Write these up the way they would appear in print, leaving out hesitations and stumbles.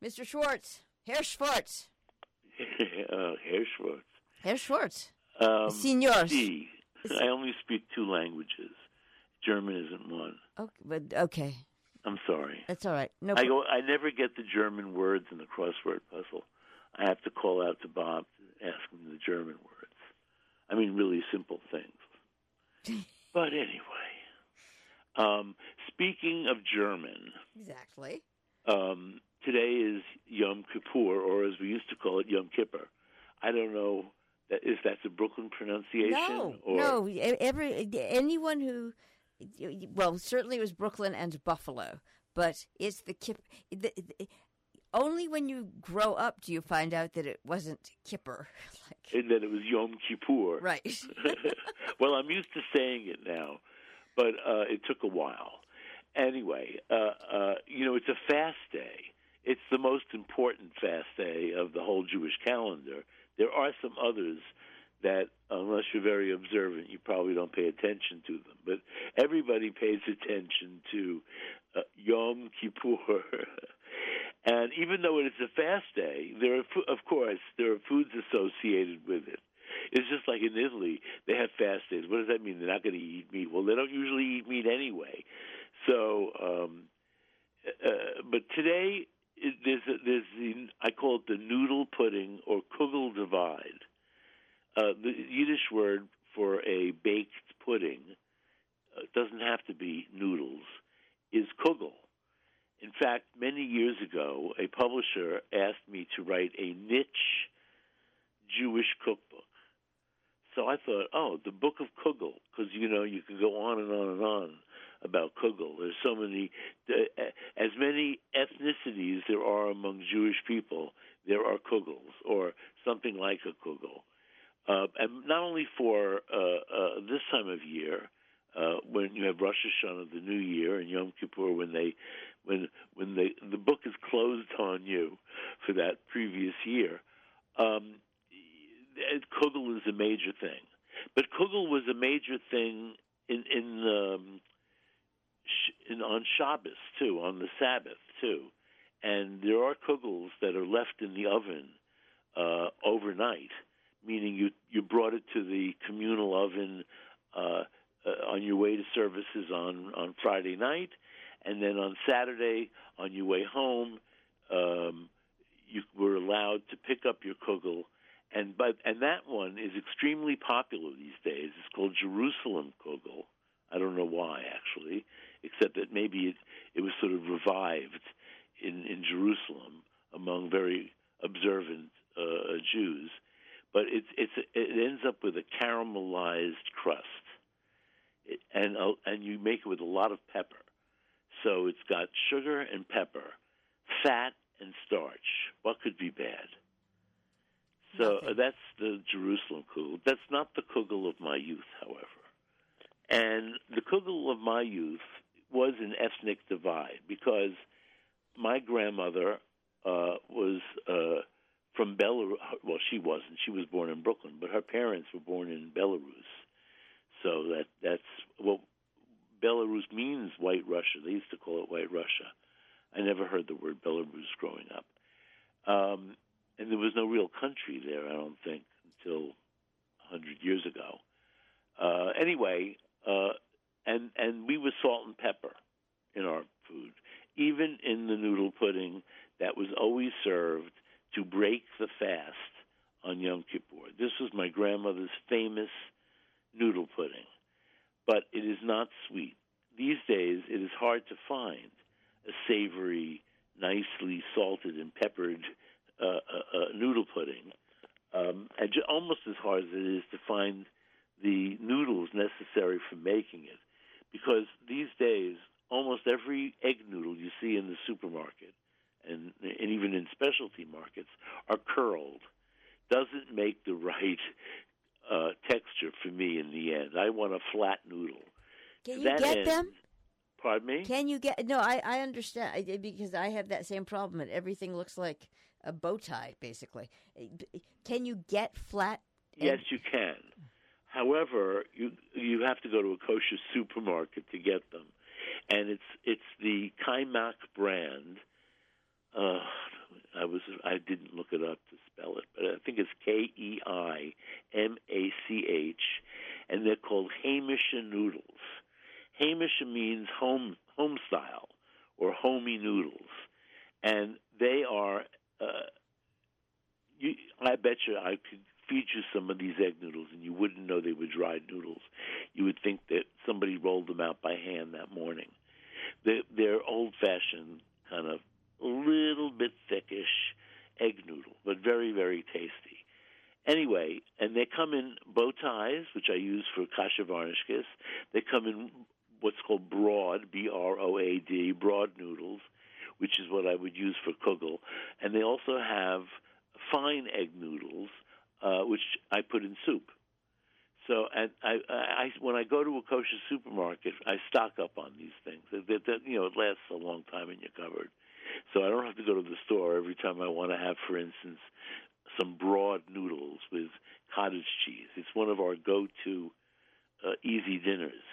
Mr. Schwartz. Herr Schwartz. Herr Schwartz. Herr Schwartz. Signor. See, I only speak 2 languages. German isn't one. Okay. I'm sorry. That's all right. No. I never get the German words in the crossword puzzle. I have to call out to Bob to ask him the German words. I mean, really simple things. But anyway, speaking of German. Exactly. Today is Yom Kippur, or as we used to call it, Yom Kippur. I don't know if that's a Brooklyn pronunciation. No. Anyone who, well, certainly it was Brooklyn and Buffalo, but it's the only when you grow up do you find out that it wasn't Kippur. And that it was Yom Kippur. Right. Well, I'm used to saying it now, but it took a while. Anyway, it's a fast day. It's the most important fast day of the whole Jewish calendar. There are some others that, unless you're very observant, you probably don't pay attention to them. But everybody pays attention to Yom Kippur. And even though it is a fast day, there are foods associated with it. It's just like in Italy, they have fast days. What does that mean? They're not going to eat meat. Well, they don't usually eat meat anyway. So, but today I call it the noodle pudding or kugel divide. The Yiddish word for a baked pudding doesn't have to be noodles, is kugel. In fact, many years ago, a publisher asked me to write a niche Jewish cookbook. So I thought, the Book of Kugel, because, you can go on and on and on about kugel. There's so many, as many ethnicities there are among Jewish people, there are kugels, or something like a kugel. And not only for this time of year, when you have Rosh Hashanah, the New Year, and Yom Kippur, when the book is closed on you for that previous year, kugel is a major thing. But kugel was a major thing on Shabbos too, on the Sabbath too, and there are kugels that are left in the oven overnight, meaning you brought it to the communal oven on your way to services on Friday night, and then on Saturday on your way home, you were allowed to pick up your kugel, and that one is extremely popular these days. It's called Jerusalem kugel. I don't know why, actually, except that maybe it was sort of revived in Jerusalem among very observant Jews. But it ends up with a caramelized crust, and you make it with a lot of pepper. So it's got sugar and pepper, fat and starch. What could be bad? So that's the Jerusalem kugel. That's not the kugel of my youth, however. And the kugel of my youth was an ethnic divide because my grandmother was from Belarus. Well, she wasn't. She was born in Brooklyn, but her parents were born in Belarus. So that's what Belarus means, White Russia. They used to call it White Russia. I never heard the word Belarus growing up. And there was no real country there, I don't think, until 100 years ago. Anyway, and we were salt and pepper in our food, even in the noodle pudding that was always served to break the fast on Yom Kippur. This was my grandmother's famous noodle pudding, but it is not sweet. These days, it is hard to find a savory, nicely salted and peppered noodle pudding, and almost as hard as it is to find the noodles necessary for making it, because these days, almost every egg noodle you see in the supermarket and even in specialty markets are curled. Doesn't make the right texture for me in the end. I want a flat noodle. Can you get them? Pardon me? Can you get... No, I understand, because I have that same problem, and everything looks like a bow tie, basically. Can you get flat? Yes, you can. However, you have to go to a kosher supermarket to get them. And it's the Kaimak brand. I didn't look it up to spell it, but I think it's Keimach, and they're called Hamisha noodles. Hamisha means home style or homey noodles, and they are. I bet you I could feed you some of these egg noodles, and you wouldn't know they were dried noodles. You would think that somebody rolled them out by hand that morning. They're old-fashioned, kind of a little bit thickish egg noodle, but very, very tasty. Anyway, and they come in bow ties, which I use for kasha varnishkis. They come in what's called broad, B-R-O-A-D, broad noodles, which is what I would use for kugel. And they also have fine egg noodles, which I put in soup. So, and I when I go to a kosher supermarket, I stock up on these things. It lasts a long time in your cupboard. So I don't have to go to the store every time I want to have, for instance, some broad noodles with cottage cheese. It's one of our go-to easy dinners.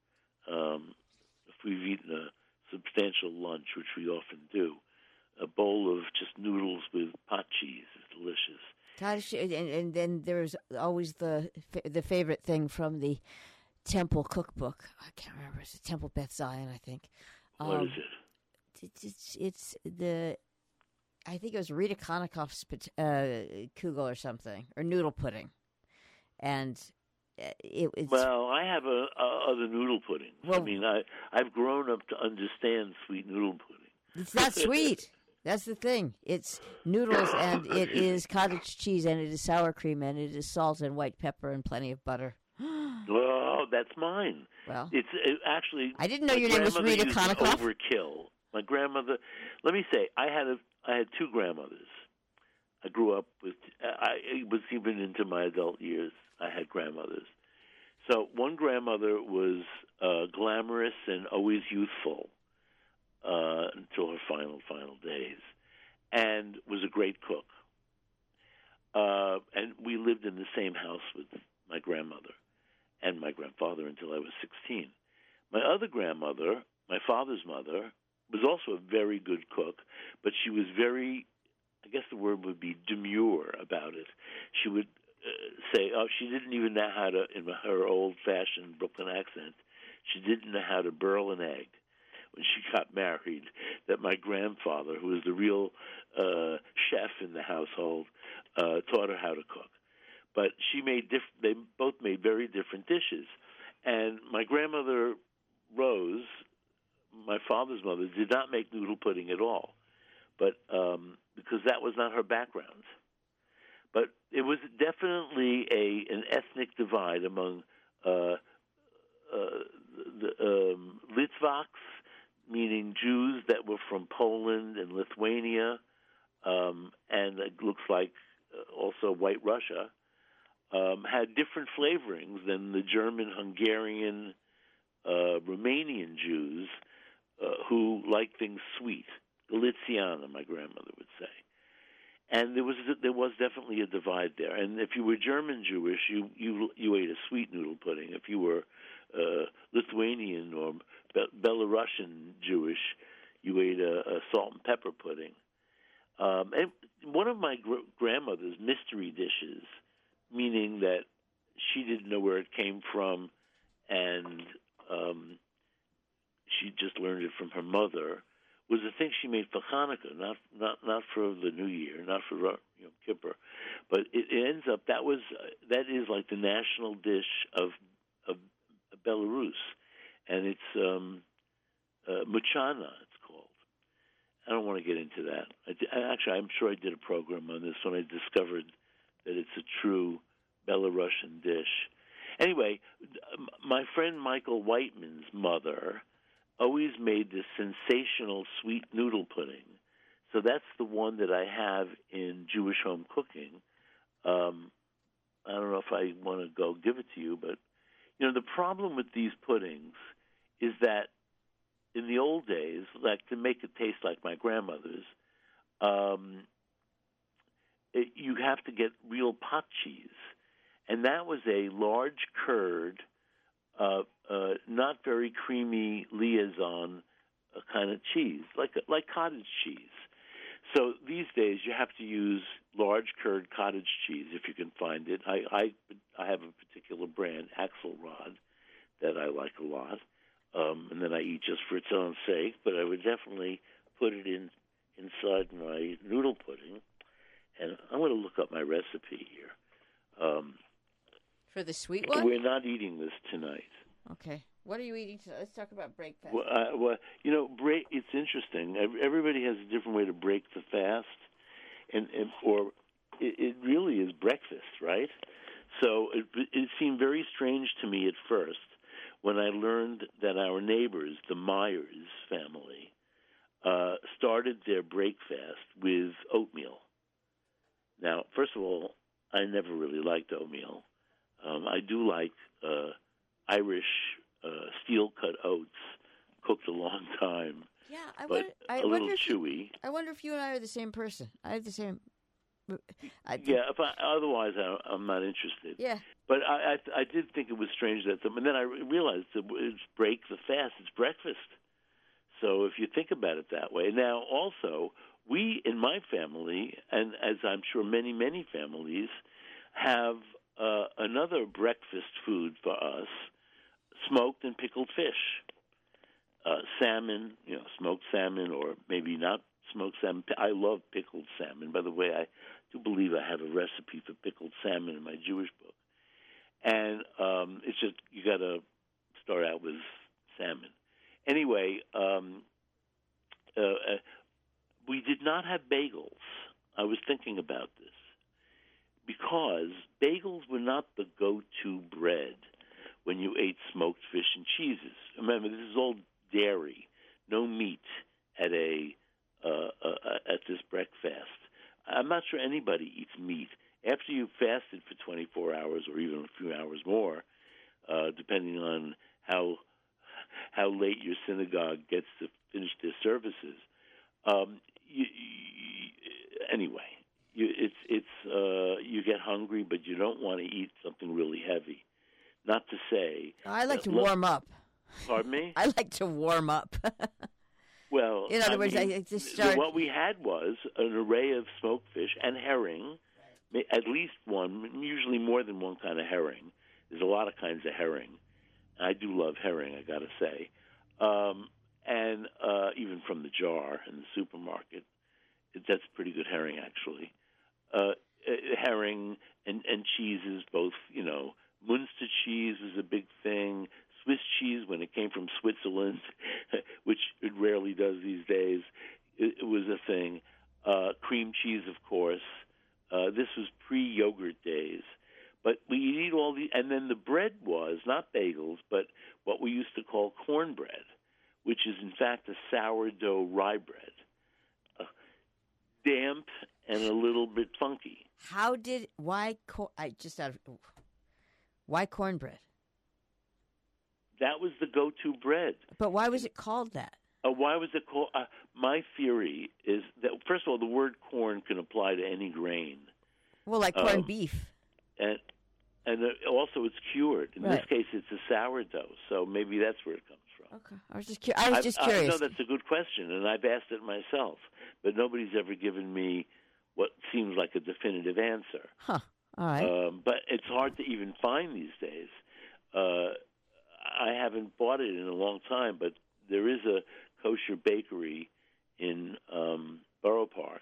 If we've eaten a substantial lunch, which we often do, a bowl of just noodles with pot cheese is delicious. Cottage, and then there's always the favorite thing from the Temple cookbook. I can't remember. It's Temple Beth Zion, I think. What is it? It's the. I think it was Rita Konikoff's kugel or something, or noodle pudding, and it's. Well, I have other noodle puddings. Well, I mean, I've grown up to understand sweet noodle pudding. It's not sweet. That's the thing. It's noodles, and it is cottage cheese, and it is sour cream, and it is salt and white pepper and plenty of butter. Oh, that's mine. Well, it's actually. I didn't know your name was Rita Konikoff. Overkill. My grandmother. Let me say, I had two grandmothers. I grew up with. I was even into my adult years. I had grandmothers. So one grandmother was glamorous and always youthful. Until her final days, and was a great cook. And we lived in the same house with my grandmother and my grandfather until I was 16. My other grandmother, my father's mother, was also a very good cook, but she was very, I guess the word would be demure about it. She would say, she didn't even know how to, in her old-fashioned Brooklyn accent, she didn't know how to boil an egg. When she got married, that my grandfather, who was the real chef in the household, taught her how to cook. But they both made very different dishes. And my grandmother, Rose, my father's mother, did not make noodle pudding at all, but because that was not her background. But it was definitely an ethnic divide among the Litvaks, meaning Jews that were from Poland and Lithuania, and it looks like also White Russia, had different flavorings than the German, Hungarian, Romanian Jews who like things sweet. Galiciana, my grandmother would say. And there was definitely a divide there. And if you were German Jewish, you ate a sweet noodle pudding. If you were Lithuanian or Belarusian Jewish, you ate a salt and pepper pudding. And one of my grandmother's mystery dishes, meaning that she didn't know where it came from, and she just learned it from her mother, was the thing she made for Hanukkah, not for the New Year, not for Kippur, but it ends up that is like the national dish of Belarus, and it's muchana, it's called. I don't want to get into that. Actually, I'm sure I did a program on this when I discovered that it's a true Belarusian dish. Anyway, my friend Michael Whiteman's mother always made this sensational sweet noodle pudding. So that's the one that I have in Jewish home cooking. I don't know if I want to go give it to you, but the problem with these puddings is that in the old days, like to make it taste like my grandmother's, you have to get real pot cheese. And that was a large curd, not very creamy liaison kind of cheese, like cottage cheese. So these days you have to use large curd cottage cheese if you can find it. I have a particular brand, Axelrod, that I like a lot, and that I eat just for its own sake. But I would definitely put it inside my noodle pudding, and I'm going to look up my recipe here. For the sweet one? We're not eating this tonight. Okay. What are you eating tonight? Let's talk about breakfast. Well, it's interesting. Everybody has a different way to break the fast, or it really is breakfast, right? So it seemed very strange to me at first when I learned that our neighbors, the Myers family, started their break fast with oatmeal. Now, first of all, I never really liked oatmeal. I do like Irish steel-cut oats cooked a long time. Yeah, a little chewy. I wonder if you and I are the same person. I have the same. Otherwise, I'm not interested. Yeah. But I did think it was strange that and then I realized that it's break the fast. It's breakfast. So if you think about it that way. Now, also, we in my family, and as I'm sure many, many families, have another breakfast food for us, smoked and pickled fish. Salmon, smoked salmon, or maybe not smoked salmon. I love pickled salmon. By the way, I do believe I have a recipe for pickled salmon in my Jewish book. And it's just, you got to start out with salmon. Anyway, we did not have bagels. I was thinking about this because bagels were not the go-to bread when you ate smoked fish and cheeses. Remember, this is all dairy, no meat at at this breakfast. I'm not sure anybody eats meat after you've fasted for 24 hours or even a few hours more, depending on how late your synagogue gets to finish their services. Anyway, you get hungry, but you don't want to eat something really heavy. Not to say I like to warm up. Pardon me? I like to warm up. Well, in other words, I just start. What we had was an array of smoked fish and herring, at least one, usually more than one kind of herring. There's a lot of kinds of herring. I do love herring, I got to say, and even from the jar in the supermarket, that's pretty good herring actually. Herring and cheeses, both Munster cheese was a big thing. Swiss cheese, when it came from Switzerland, which it rarely does these days, it was a thing. Cream cheese, of course. This was pre-yogurt days. But we eat all the, and then the bread was not bagels, but what we used to call cornbread, which is in fact a sourdough rye bread, damp and a little bit funky. Why cornbread? That was the go-to bread. But why was it called that? Why was it called? My theory is that, first of all, the word corn can apply to any grain. Well, like corned beef. And also it's cured. In right. this case, it's a sourdough, so maybe that's where it comes from. Okay. I was just curious. I know that's a good question, and I've asked it myself, but nobody's ever given me what seems like a definitive answer. Huh. All right. But it's hard to even find these days. I haven't bought it in a long time, but there is a kosher bakery in Borough Park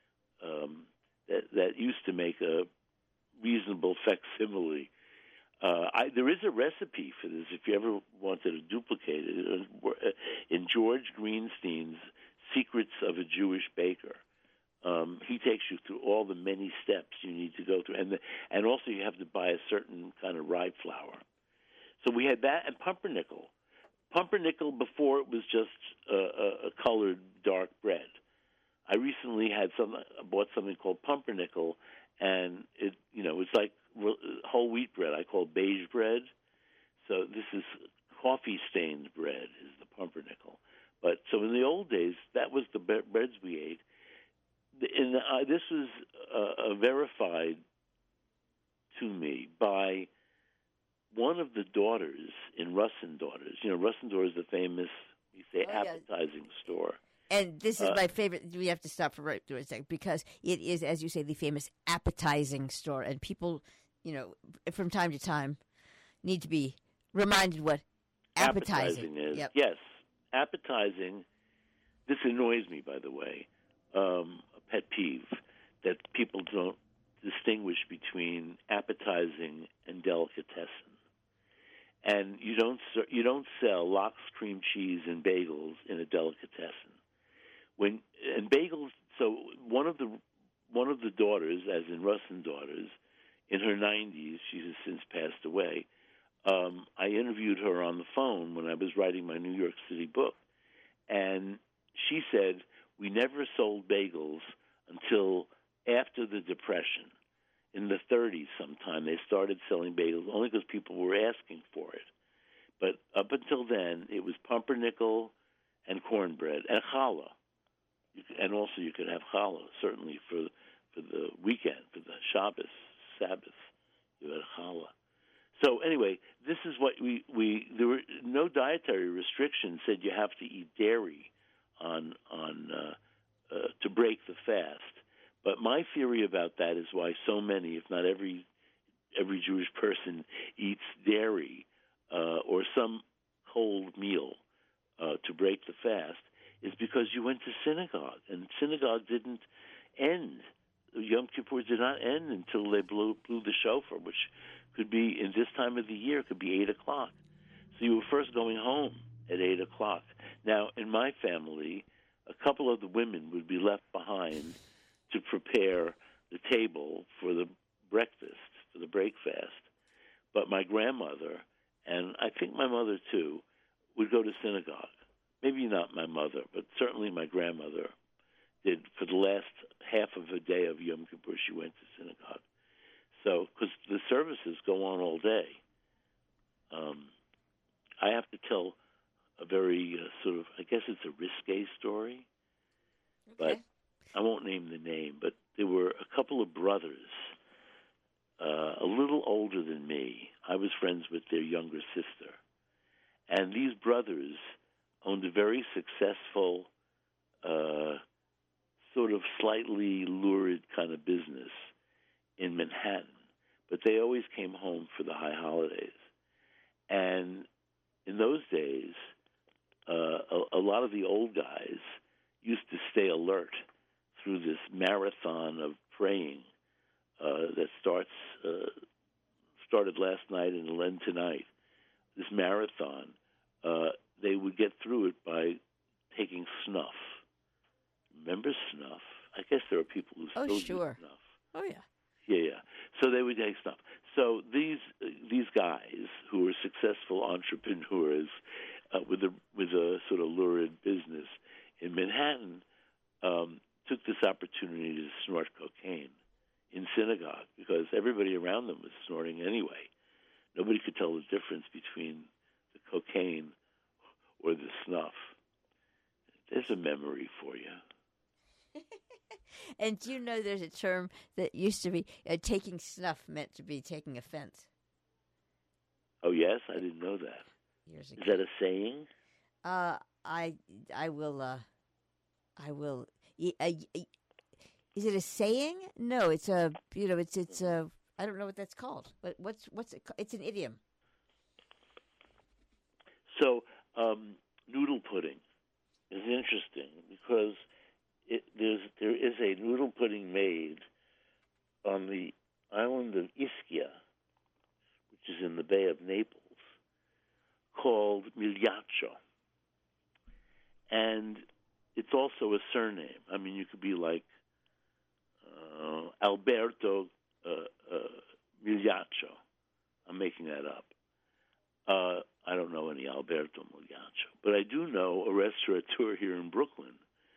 that used to make a reasonable facsimile. There is a recipe for this if you ever wanted to duplicate it. In George Greenstein's Secrets of a Jewish Baker, he takes you through all the many steps you need to go through, and also you have to buy a certain kind of rye flour. So we had that and pumpernickel. Pumpernickel before it was just a colored dark bread. I recently bought something called pumpernickel, and it's like whole wheat bread. I call beige bread. So this is coffee stained bread is the pumpernickel. But so in the old days, that was the breads we ate. This was verified to me by one of the daughters in Russ and Daughters. Russ and Daughters is the famous, appetizing store. And this is my favorite. We have to stop for right through a second because it is, as you say, the famous appetizing store, and people, from time to time, need to be reminded what appetizing is. Yep. Yes, appetizing. This annoys me, by the way. A pet peeve that people don't distinguish between appetizing and delicatessen. And you don't sell lox, cream cheese, and bagels in a delicatessen. And bagels. So one of the daughters, as in Rustin daughters, in her 90s, she has since passed away. I interviewed her on the phone when I was writing my New York City book, and she said we never sold bagels until after the Depression. In the 30s sometime, they started selling bagels only because people were asking for it. But up until then, it was pumpernickel and cornbread and challah. And also you could have challah, certainly for the weekend, for the Shabbos, Sabbath, you had challah. So anyway, this is what there were no dietary restrictions said you have to eat dairy to break the fast. But my theory about that is why so many, if not every Jewish person, eats dairy or some cold meal to break the fast is because you went to synagogue, and synagogue didn't end. Yom Kippur did not end until they blew the shofar, which could be, in this time of the year, could be 8 o'clock. So you were first going home at 8 o'clock. Now, in my family, a couple of the women would be left behind to prepare the table for the breakfast, for the break fast. But my grandmother, and I think my mother too, would go to synagogue. Maybe not my mother, but certainly my grandmother did. For the last half of a day of Yom Kippur, she went to synagogue. So, because the services go on all day. I have to tell a very sort of, I guess it's a risque story, but I won't name the name, but there were a couple of brothers, a little older than me. I was friends with their younger sister. And these brothers owned a very successful, sort of slightly lurid kind of business in Manhattan. But they always came home for the high holidays. And in those days, a lot of the old guys used to stay alert through this marathon of praying that started last night and will end tonight. This marathon, they would get through it by taking snuff. Remember snuff? I guess there are people who still use snuff. Oh, yeah. Yeah. So they would take snuff. So these guys who were successful entrepreneurs with a sort of lurid business in Manhattan took this opportunity to snort cocaine in synagogue because everybody around them was snorting anyway. Nobody could tell the difference between the cocaine or the snuff. There's a memory for you. And do you know there's a term that used to be taking snuff meant to be taking offense? Oh, yes? I didn't know that. Years ago. Is that a saying? I will. Is it a saying? No, it's a. It's a. I don't know what that's called. But what's it? It's an idiom. So, noodle pudding is interesting because there is a noodle pudding made on the island of Ischia, which is in the Bay of Naples, called Migliaccio. And it's also a surname. I mean, you could be like Alberto Migliaccio. I'm making that up. I don't know any Alberto Migliaccio. But I do know a restaurateur here in Brooklyn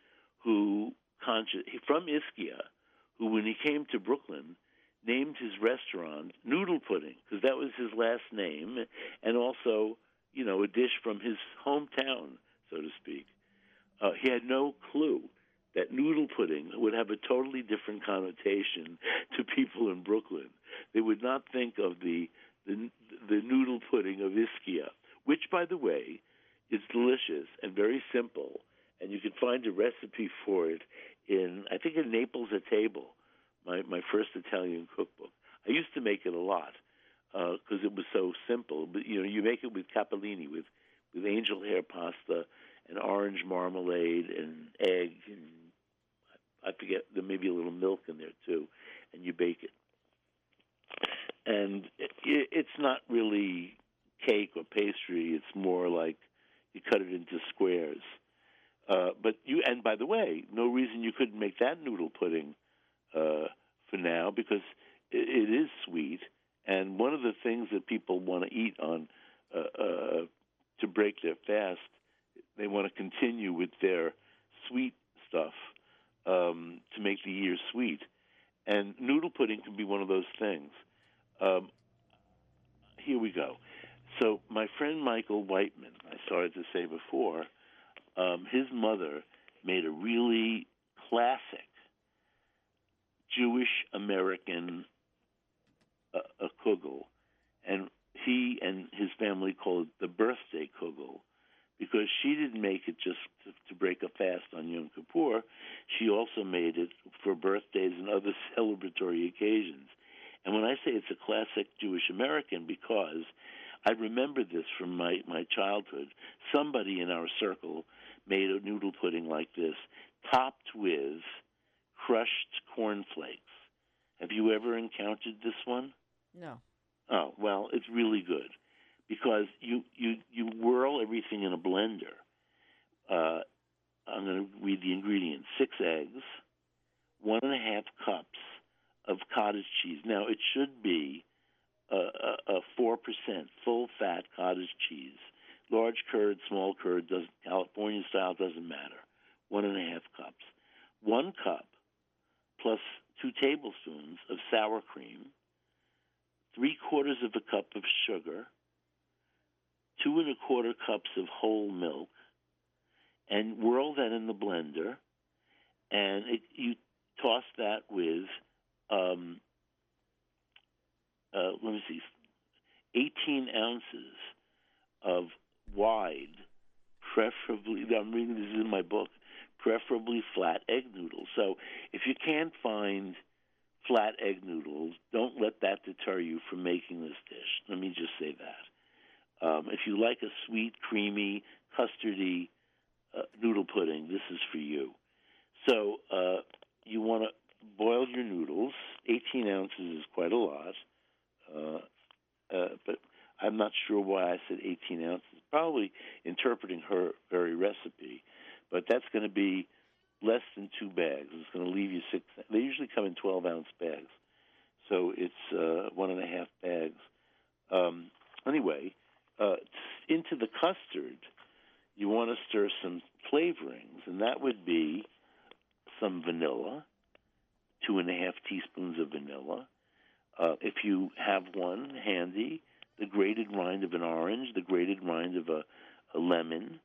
from Ischia, who, when he came to Brooklyn, named his restaurant Noodle Pudding, because that was his last name, and also, a dish from his hometown, so to speak. He had no clue that noodle pudding would have a totally different connotation to people in Brooklyn. They would not think of the noodle pudding of Ischia, which, by the way, is delicious and very simple and you can find a recipe for it I think in Naples a Table, my first Italian cookbook. I used to make it a lot because it was so simple. But you make it with capellini, with angel hair pasta and orange marmalade and egg, and I forget, there may be a little milk in there too, and you bake it. And it's not really cake or pastry. It's more like you cut it into squares. And by the way, no reason you couldn't make that noodle pudding for now, because it is sweet. And one of the things that people want to eat on to break their fast, they want to continue with their sweet stuff to make the year sweet. And noodle pudding can be one of those things. Here we go. So my friend Michael Whiteman, I started to say before, his mother made a really classic Jewish-American a kugel, and he and his family called it the birthday kugel, because she didn't make it just to break a fast on Yom Kippur. She also made it for birthdays and other celebratory occasions. And when I say it's a classic Jewish-American, because I remember this from my childhood, somebody in our circle made a noodle pudding like this, topped with crushed cornflakes. Have you ever encountered this one? No. Oh, well, it's really good, because you whirl everything in a blender. I'm going to read the ingredients: 6 eggs, 1.5 cups of cottage cheese. Now, it should be a 4% full-fat cottage cheese. Large curd, small curd, California style, doesn't matter. 1.5 cups. 1 cup plus 2 tablespoons of sour cream, 3/4 of a cup of sugar, 2 1/4 cups of whole milk, and whirl that in the blender. And you toss that with, let me see, 18 ounces of wide, preferably, I'm reading this in my book, preferably flat egg noodles. So if you can't find flat egg noodles, don't let that deter you from making this dish. Let me just say that. If you like a sweet, creamy, custardy noodle pudding, this is for you. So you want to boil your noodles. 18 ounces is quite a lot, but I'm not sure why I said 18 ounces. Probably interpreting her very recipe, but that's going to be less than 2 bags. It's going to leave you 6. They usually come in 12-ounce bags, so it's 1.5 bags. Anyway, into the custard, you want to stir some flavorings, and that would be some vanilla, 2.5 teaspoons of vanilla. If you have one handy, the grated rind of an orange, the grated rind of a lemon,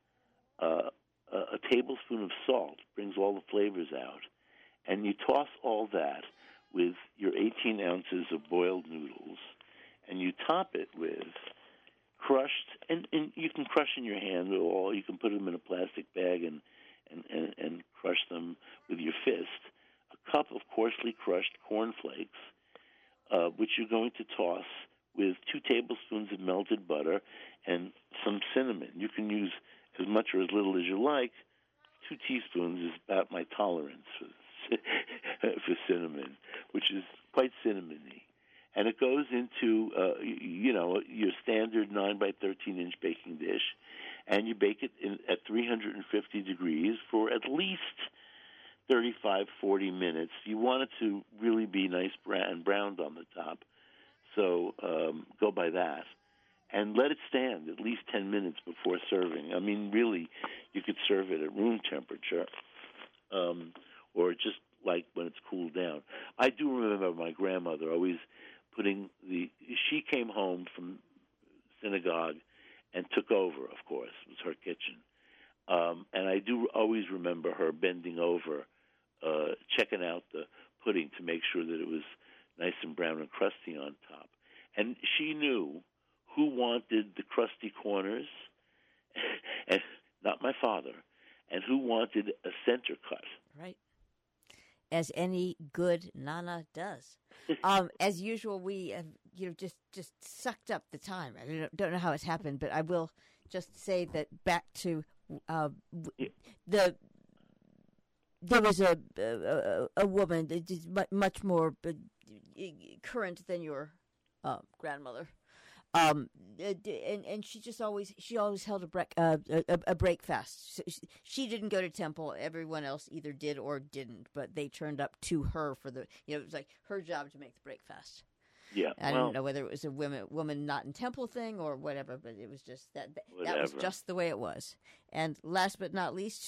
a tablespoon of salt brings all the flavors out. And you toss all that with your 18 ounces of boiled noodles, and you top it with crushed, and you can crush in your hand, or you can put them in a plastic bag and crush them with your fist. A cup of coarsely crushed cornflakes, which you're going to toss with 2 tablespoons of melted butter and some cinnamon. You can use as much or as little as you like. 2 teaspoons is about my tolerance for cinnamon, which is quite cinnamony. And it goes into, your standard 9 by 13 inch baking dish, and you bake it at 350 degrees for at least 35, 40 minutes. You want it to really be nice and browned on the top, so go by that. And let it stand at least 10 minutes before serving. I mean, really, you could serve it at room temperature, or just like when it's cooled down. I do remember my grandmother always she came home from synagogue and took over, of course. It was her kitchen. And I do always remember her bending over, checking out the pudding to make sure that it was nice and brown and crusty on top. And she knew who wanted the crusty corners, and not my father, and who wanted a center cut. Right. As any good Nana does. As usual, we have, just sucked up the time. I don't know how it's happened, but I will just say that back to there was a woman that is much more current than your grandmother. And she always held a break fast. So she didn't go to temple. Everyone else either did or didn't, but they turned up to her for it was like her job to make the break fast. Yeah, I don't know whether it was a woman not in temple thing or whatever, but it was just that was just the way it was. And last but not least,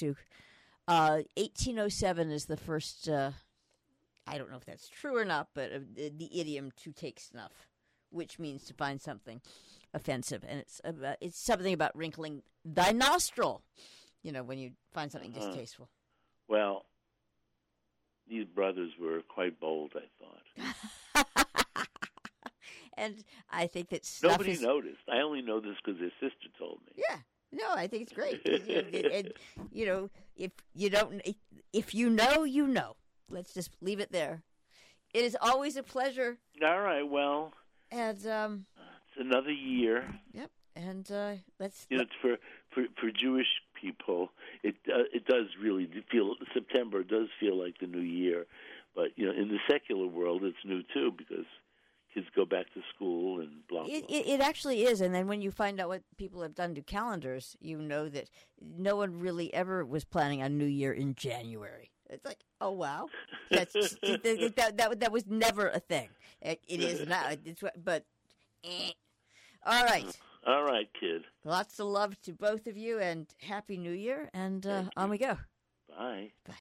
1807 is the first. I don't know if that's true or not, but the idiom "to take snuff," which means to find something offensive, and it's something about wrinkling thy nostril. When you find something distasteful. Well, these brothers were quite bold, I thought. And I think that snuff nobody noticed. I only know this because their sister told me. Yeah, no, I think it's great. And if you know, you know. Let's just leave it there. It is always a pleasure. All right, well, and it's another year. Yep, and let's. It's for Jewish people. It does really feel September does feel like the new year, but in the secular world, it's new too because kids go back to school and blah, blah. It actually is. And then when you find out what people have done to calendars, you know that no one really ever was planning on New Year in January. It's like, oh, wow. That was never a thing. It is now. But, all right. All right, kid. Lots of love to both of you, and Happy New Year, and on we go. Bye. Bye.